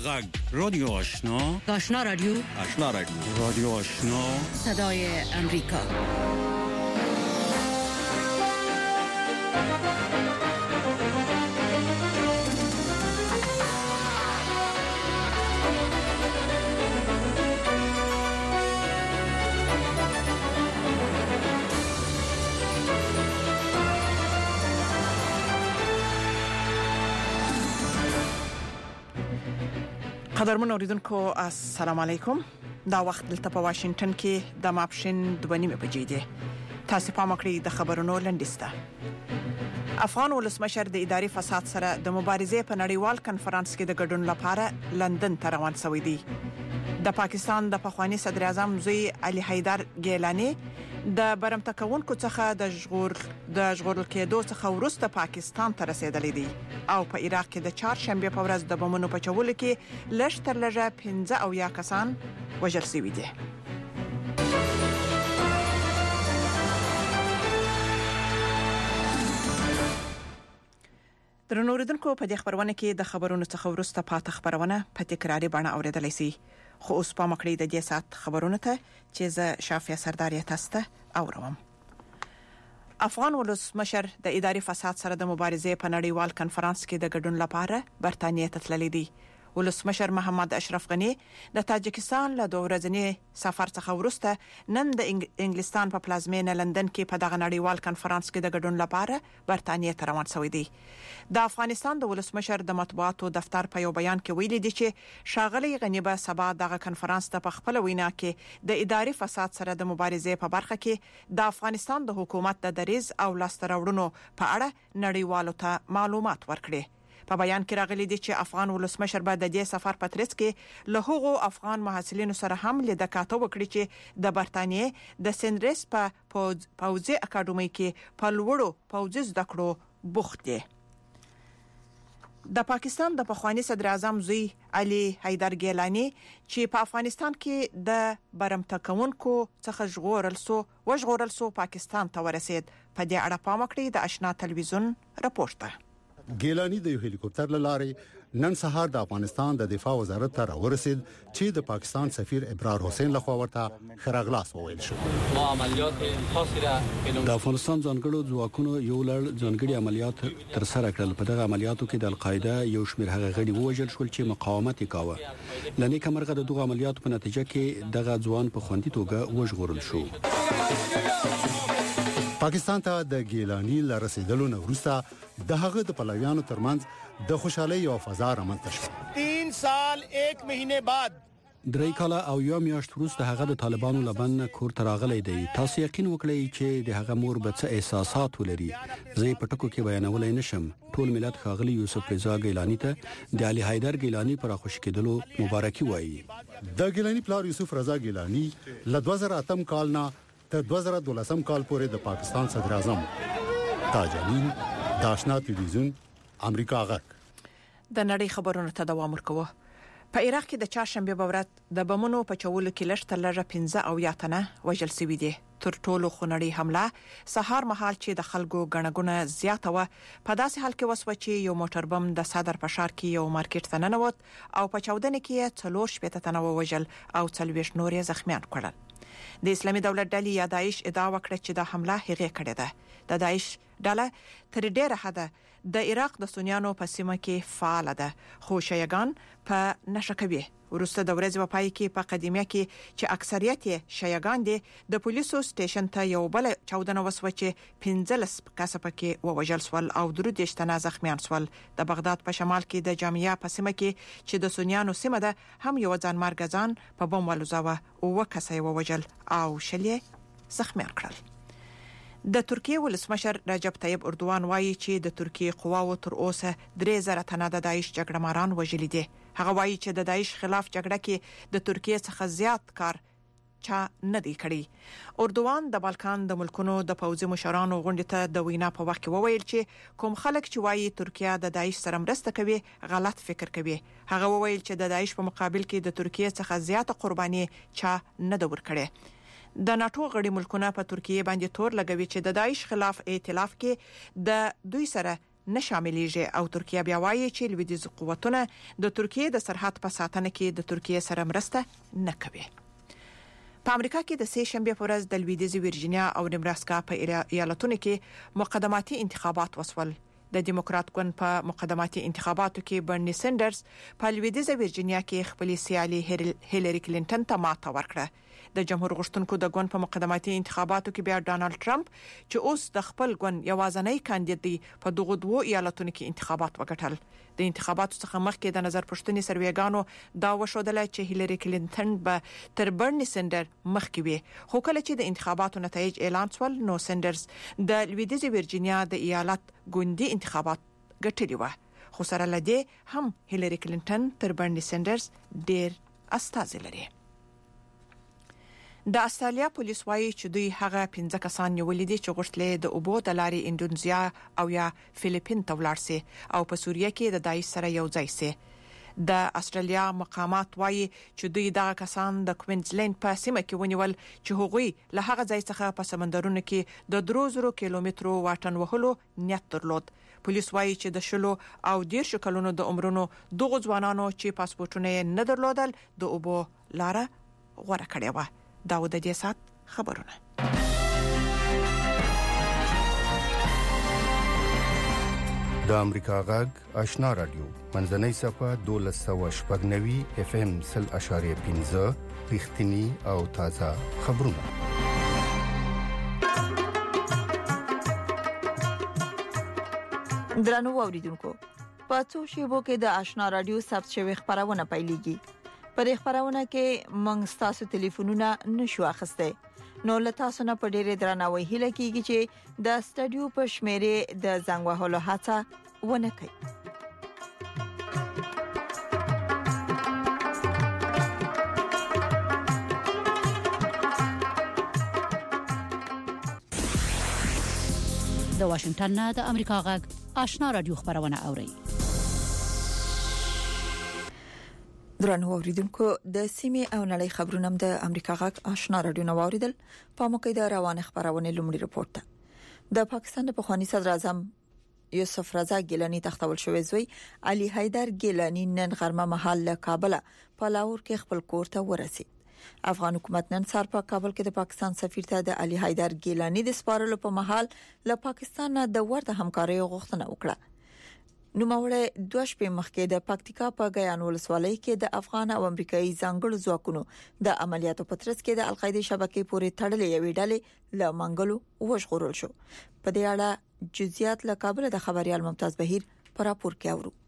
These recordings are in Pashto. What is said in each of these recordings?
غږ رادیو آشنا رادیو رادیو آشنا صدای امریکا. قدرمن اوریدونکو السلام علیکم. دا وخت دلته په واشنگټن کې د ماپښین 2:30 بجې دي. تاسو په مکړی د خبرونو لنډیسته. افغان ولسمشر د اداري فساد سره د مبارزې په نړیوال کنفرانس کې د ګډون لپاره لندن ته روان شوی دی. د پاکستان د پخوانی صدر اعظم زوی علي حیدر ګیلانی د برمته کوونکو څخه د ژغورل کېدو څخه وروسته پاکستان ته رسیدلی دی او په عراق کې د چهارشنبه په ورځ د بمونو په چولو کې لږ تر لږه 15 کسان وژل شوي دي. درنو اوریدونکو په دې خبرونه کې د خبرونو څخه وروسته پاتې خبرونه په تکراري بڼه اوریدلای شئ. خو اوس په مکړی د دې سات خبرونه ته چې زه شافیا سردار تاسو ته اوروم. افغان ولسمشر د اداري فساد سره د مبارزې په نړیوال کنفرانس کې د ګډون لپاره برتانیې ته تللی دی. ولسمشر محمد اشرف غنی د تاجکستان له 2 ورځنی سفر څخه وروسته نن د انګلستان په پلازمینه لندن کې په دغه نړیوال کنفرانس کې د ګډون لپاره برتانیې ته روان شوی دی. د افغانستان د ولسمشر د مطبوعاتو دفتر په یو بیان کې ویلي دی چې ښاغلی غنی به سبا دغه کنفرانس ته په خپل وینا کې د اداري فساد سره د مبارزې په برخه کې د افغانستان د حکومت د دریز او لاستهراوړنو په اړه نړیوالو ته معلومات ورکړي. په بیان کې راغلي دي چې افغان ولسمشر به د دې سفر په ترڅ کې له هغو افغان محصلینو سره هم لیدکاته وکړي چې د برتانیې د سندرس په پوځي اکاډمۍ کې په لوړو پوځي زده کړو بوخت دي. د پاکستان د پخوانی صدر اعظم زوی علي حیدر ګیلانی چې په افغانستان کې د برمته کوونکو څخه ژغورل سو پاکستان ته ورسید. په دې اړه پام وکړئ د آشنا تلویزیون راپورټ. ګیلانی د یو هلیکوپټر لارې نن سهار د افغانستان د دفاع وزارت ته راورسید چې د پاکستان سفیر ابرار حسین لخوا ورته خراغلاس وویل شو. د افغانستان ځانګړو ځواکونو یو لړ ځانګړي عملیات تر سره کړل. په دغه عملیاتو کې د القاعده یو شمېر هغه غړي ووژل شول چې مقاومت وکاوه. لنی کمرغه د دغه عملیاتو په نتیجه کې دغه ځوان په خوندي توګه وژغورل شو. پاکستان ته د ګیلانی لرسیدلو نه وروسته د هغه د پلویانو ترمنځ د خوشحالۍ او فضا رامنځته شوه. 3 سال 1 مهینه بعد 3 کاله او یو میاشت وروسته هغه د طالبانو لبن کور ته راغلی دی. تاسو یقین وکړئ چې د هغه مور به څه احساسات ولري. زه په ټکو کې بیانولای نشم. ټول ملت ښاغلی یوسف رضا ګیلانی ته د علي حیدر ګیلانی پر خوش کېدلو مبارکي وایي. د ګیلانی پلار یوسف رضا ګیلانی له 2008 کال نه تر 2012 کال پورې د پاکستان صدر اعظم. تاج امین، د آشنا تلویزیون، امریکا غږ. د نړۍ خبرونو ته دوام ورکوه. په عراق کې د چهارشنبه په ورځ د بمونو په چولو کې لږ تر لږه 15 تنه وژل شوي دي. تر ټولو خونړۍ حمله سهار مهال چې د خلکو غڼګونه زیاته و په داسې حال کې وسوه چې یو موټر بم د صدر په ښار کې یو مارکیټ ته ننوت او په چاودنه کې 40 تنه وژل او 40 نور زخمیان کړل. د اسلامي دولت ډلې یا داعش ادعا وکړه چې د حمله هغه کړې ده. د داعش ډله تر ډیره حده د عراق د سنیانو په سیمه کې فعال ده، خو شیعاګان په نشه کوي. ورسته د ورځې په پای کې په قدیمه کې چې اکثریت شیعاګان دي د پولیسو سټیشن ته یو بل چاودنه وسوه چې 15 کسه پکې ووژل شول او 3 تنه زخمیان شول. د بغداد په شمال کې د جامعه په سیمه کې چې د سنیانو سیمه ده هم یو ځانمرګ ځان په بم ولوزاوه او وکسه ووژل او شلې زخمیان کړل. د ترکیه ولسمشر رجب طیب اردوغان وایي چې د ترکیه قواو تر اوسه 3000 تنه د داعش جګړهماران وژلي دي. هغه وایي چې د داعش خلاف جګړه کې د ترکیه څخه زیات کار چا نه دی کړی. اردوغان د بالکان د ملکونو د پوځي مشرانو غونډې ته د وینا په وخت کې وویل چې کوم خلک چې وایي ترکیه د داعش سره مرسته کوي غلط فکر کوي. هغه وویل چې د داعش په مقابل کې د ترکیه څخه زیاته قرباني چا نه ده ورکړې. د ناتو غړي ملکونه په ترکیه باندې تور لګوي چې د داعش خلاف ائتلاف کې د دوی سره نه شاملېږي او ترکیه بیا وایي چې لویدیځ قوتونه د ترکیه د سرحد په ساتنه کې د ترکیه سره مرسته نه کوي. په امریکا کې د سه شنبه په ورځ د لویدیځ ویرجینیا او نیبراسکا په ایالتونو کې مقدماتي انتخابات وسول. د دیموکرات ګوند په مقدماتي انتخاباتو کې برني سندرز په لویدیځ ویرجینیا کې خپل سیالي هیلری کلینټن ته ماته ورکړه. د جمهور غشتونکو د ګوند په مقدماتي انتخاباتو کې بیا ډانلډ ټرمپ چې اوس د خپل ګوند یوازینی کاندید دی په دغه دوه ایالتونو کې انتخابات وګټل. د انتخاباتو څخه مخکې د نظر پښتنې سروېګانو دا وښودل چې هیلری کلینټن به تر برني سندر مخکې وي، خو کله چې د انتخاباتو نتایج اعلان شول نو سندرز د لویدیځ ویرجینیا د ایالت ګوندي انتخابات ګټلي و، خو سره لدی هم هیلری کلینټن تر برني سندرز ډیر استازي لري. د استرالیا پولیس وايي چې دوی هغه 15 کسان نیولې دي چې غوښتل د اوبو د لارې اندونیزیا او یا فلیپین ته ولاړ شي او په سوریه کې د داعش سره یو ځای شي. د استرالیا مقامات وايي چې دوی دغه کسان د کوینزلند په سیمه کې ونیول چې هغوی له هغه ځای څخه په سمندرونو کې د 300 کیلومترو واټن وهلو نیت درلود. پولیس وايي چې د شلو او 10 کلونو د عمرونو دغه ځوانانو چې پاسپورتونه نه درلودل د اوبو لاره غوړه کړې و. داود د دې سات خبرونه. د امریکا غږ آشنا رادیو منځنۍ صفه 1290 اف ام 0.15 رښتینی او تازه خبرونه. درنو اوریدونکو، په څو شیبو کې د آشنا رادیو ثبت شوی خبرونه پیلېږي. پر خبرونه کې موږ تاسو ټلیفونونه نشو اخیسته، نو له تاسو نه په ډېر درناوي هیله کیږي چې د سټډیو په شمیرې د زنګ وهلو هڅه ونه کړئ. د واشنگټن نه د امریکا غږ آشنا رادیو خبرونه اوري. درنو اوریدونکو، د سیمې او نړۍ خبرونه د امریکا غږ آشنا رادیو نو اوریدل. په موقع د روانه خبرونه لومړی رپورت ده. د پاکستان د پخوانی صدر اعظم یوسف رضا ګیلانی تختول شوی زوی علي حیدر ګیلانی نن غرمه مهال له کابل په لاهور کې خپل کور ته ورسید. افغان حکومت نن سهار په کابل کې د پاکستان سفیر ته د علي حیدر ګیلانی د سپارلو په محل له پاکستان نه د ورته همکارۍ غوښتنه وکړه. نو مورې دوه شپې مخکې د پکتیکا په غیان ولسوالۍ کې د افغان او امریکایي ځانګړو ځواکونو د عملیاتو په ترڅ کې د القاعده شبکې پورې تړلې یوې ډلې له منګلو وژغورل شو. په دې اړه جزئیات له کابل د خبريال ممتاز بهیر پر راپور کې اورو.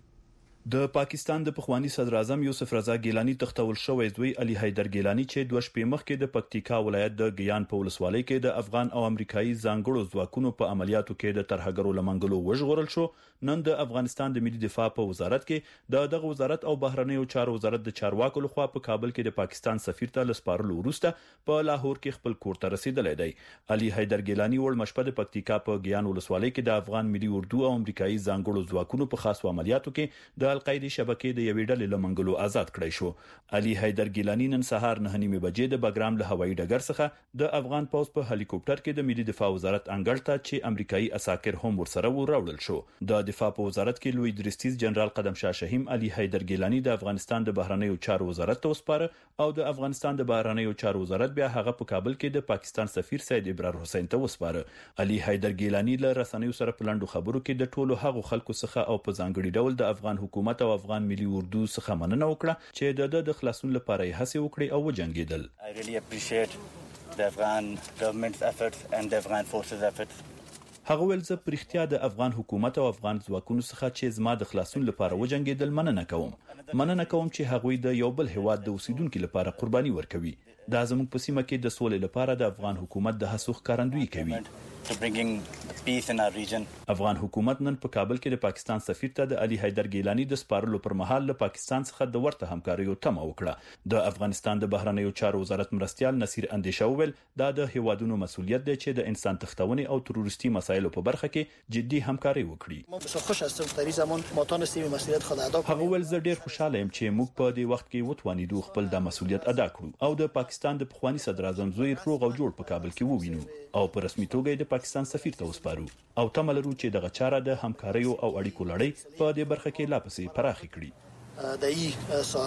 د پاکستان د پخوانی صدر اعظم یوسف رضا ګیلانی تختول شوی زوی علي حیدر ګیلانی چې دوه شپې مخکې د پکتیکا ولایت د غیان په ولسوالۍ کې د افغان او امریکایي ځانګړو ځواکونو په عملیاتو کې د ترهګرو لمنګلو وژغورل شو، نن د افغانستان د ملي دفاع په وزارت کې دغه وزارت او بهرنیو چارو وزارت د چارواکو لخوا په کابل کې د پاکستان سفیر ته لسپارلو وروسته په لاهور کې خپل کور ته رسیدلی دی. علي حیدر ګیلانی ول مشپه د پکتیکا په غیان ولسوالۍ کې د افغان ملي اردو او امریکایي ځانګړو ځواکونو په خاصو عملیاتو کې د القاعده شبکې د یوې ډلې لمنګلو آزاد کړی شو. علي حیدر ګیلانی نن سهار 9:30 بجې د بګرام له هوایي ډګر څخه د افغان پوز په هلیکوپټر کې د ملي دفاع وزارت انګړ ته چې امریکایي عساکر هم ورسره وراوړل شو. د دفاع په وزارت کې لوی درستیز جنرال قدم شاه شهیم علي حیدر ګیلانی د افغانستان د بهرنیو چارو وزارت ته وسپاره او د افغانستان د بهرنیو چارو وزارت بیا هغه په کابل کې د پاکستان سفیر سید ابرار حسین ته وسپاره. علي حیدر ګیلانی له رسنیو سره په لاندو خبرو کې د ټولو هغو خلکو څخه او په ځانګړي ډول د افغان حکومت او افغان ملي اردو څخه مننه وکړه چې د خلاصون لپاره یې هڅه وکړي او وجنګیدل. I really appreciate the Afghan government's efforts and the Afghan forces efforts. هغه ول زه پرختیا د افغان حکومت او افغان ځواکونو څخه چې زما د خلاصون لپاره وجنګیدل مننه کوم چې هغوی د یو بل هیواد د اوسیدونکو لپاره قرباني ورکوي. دا زموږ په سیمه کې د سولې لپاره د افغان حکومت د هڅو ښکارندویي کوي. افغان حکومت نن په کابل کې د پاکستان سفیر ته د علي حیدر ګیلانی د سپارلو پر مهال له پاکستان څخه د ورته همکاریو تمه وکړه. د افغانستان د بهرنیو چارو وزارت مرستيال نصیر اندیشه وویل دا د هیوادونو مسؤلیت دی چې د انسان تښتونې او تروریستي مسایلو په برخه کې جدي همکاري وکړي. هغه ول زه ډیر خوشاله یم چې موږ په دې وخت کې وتوانیدو خپل د مسؤلیت ادا کړو او د پاکستان د پخوانی صدر اعظم زوی روغ او جوړ په کابل کې ووینو او په رسمي توګه د پاکستان سفیر ته وسپارو او تمه لرو چې دغه چاره د همکارۍ او اړیکو لړۍ په دې برخه کې لا پسې پراخه کړي.